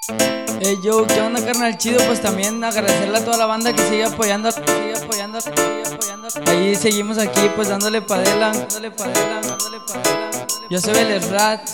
Hey yo, ¿qué onda, carnal? Chido, pues también agradecerle a toda la banda que sigue apoyando. Ahí seguimos aquí, pues dándole pa' adelante. Yo soy el Rat.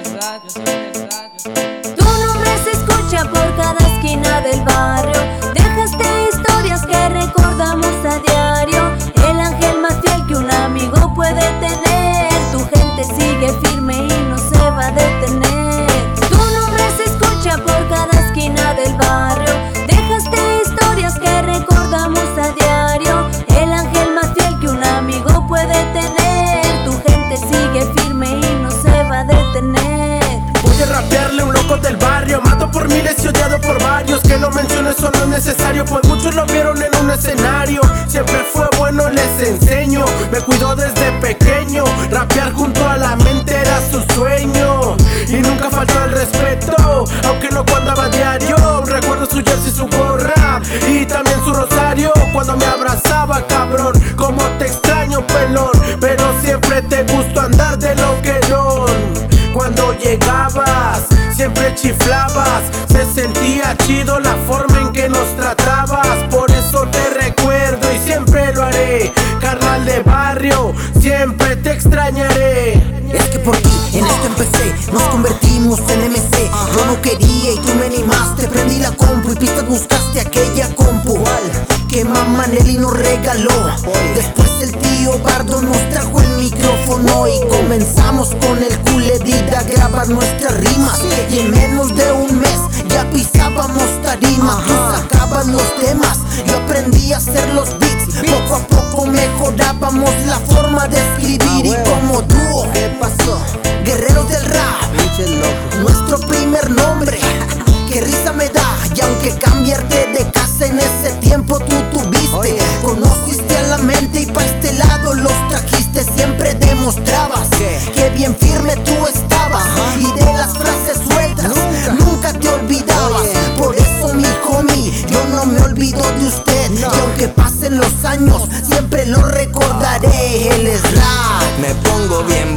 Tu nombre se escucha por cada esquina del barrio. Dejaste historias que recordamos a diario. El ángel más fiel que un amigo puede tener. Tu gente sigue firme y no se va a detener. Tu nombre se escucha por cada esquina del barrio. Dejaste historias que recordamos a diario. El ángel más fiel que un amigo puede tener. Tu gente sigue firme y no se va a detener. Voy a rapearle a un loco del barrio. Mato por miles y odiado por varios. Que lo mencione solo es necesario, pues muchos lo vieron en un escenario. Siempre fue bueno, les enseño. Me cuidó desde pequeño. Rapear junto a la mente era su sueño. Y nunca faltó el respeto, aunque no cuando andaba diario. Recuerdo su jersey, su gorra y también su rosario. Cuando me abrazaba, cabrón, como te extraño, pelón. Pero siempre te gustó andar de loquerón. Cuando llegabas, siempre chiflabas. Se sentía chido la forma en que nos tratabas. Por eso te recuerdo y siempre lo haré. Carnal de barrio, siempre te extrañaré. Es que por ti en esto empecé, nos convertimos en MC. Yo no quería y tú me animaste. Prendí la compu y pistas buscaste aquella compu que mamá Nelly nos regaló. Después el tío Bardo nos trajo el micrófono y comenzamos con el Culedid a grabar nuestras rimas. Y en menos de un mes ya pisábamos tarimas. Tú sacabas los temas, yo aprendí a hacer los beats. Poco a poco mejorábamos la forma de escribir. Y como dúo, ¿qué pasó? Guerreros del rap, nuestro primer nombre. Qué risa me da, y aunque cambiarte de casa en ese tiempo tú tuviste. Conociste a la mente y pa' este lado los trajiste. Siempre demostrabas que bien firme tú estabas. Y de las frases sueltas nunca te olvidabas. Por eso mi homie, yo no me olvido de usted. Y aunque pasen los años, siempre lo recordaré. Él es Rap. Me pongo bien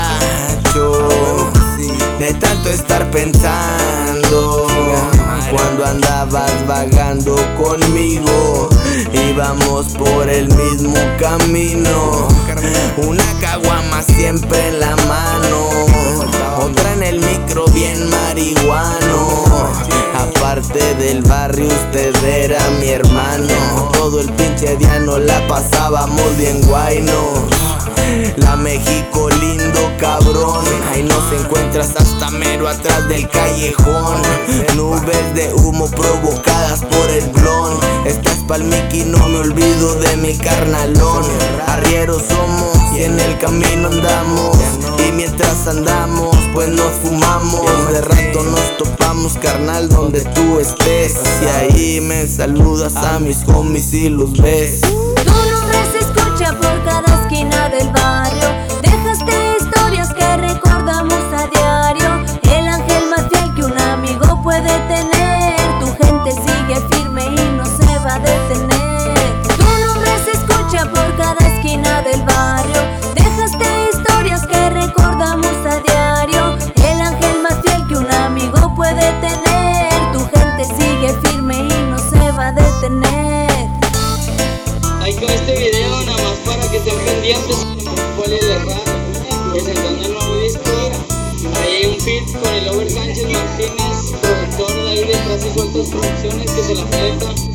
borracho de tanto estar pensando. Cuando andabas vagando conmigo, íbamos por el mismo camino. Una caguama siempre en la mano, otra en el micro bien marihuano. Aparte del barrio usted era mi hermano. Todo el pinche día nos la pasábamos bien guaynos. La México lindo cabrón, ahí nos encuentras hasta mero atrás del callejón. Nubes de humo provocadas por el blon. Estás pa'l Mickey, no me olvido de mi carnalón. Arrieros somos y en el camino andamos. Y mientras andamos pues nos fumamos. De rato nos topamos, carnal, donde tú estés. Y ahí me saludas a mis homies y los ves. Tu nombre se escucha por cada esquina del barrio. Dejaste historias que recordamos a diario. El ángel más fiel que un amigo puede tener. Tu gente sigue firme y no se va a detener. Tu nombre se escucha por cada esquina del barrio. Dejaste historias que recordamos a diario. El ángel más fiel que un amigo puede tener. Tu gente sigue firme y no se va a detener. Ahí con este video, nada más para que estén pendientes. ¿Cuál es el Rat? Presentando el nuevo disco. Ahí hay un feat con el Over Sánchez Martínez, productor de ahí de Tras y Sueltas Producciones, que se la acepta.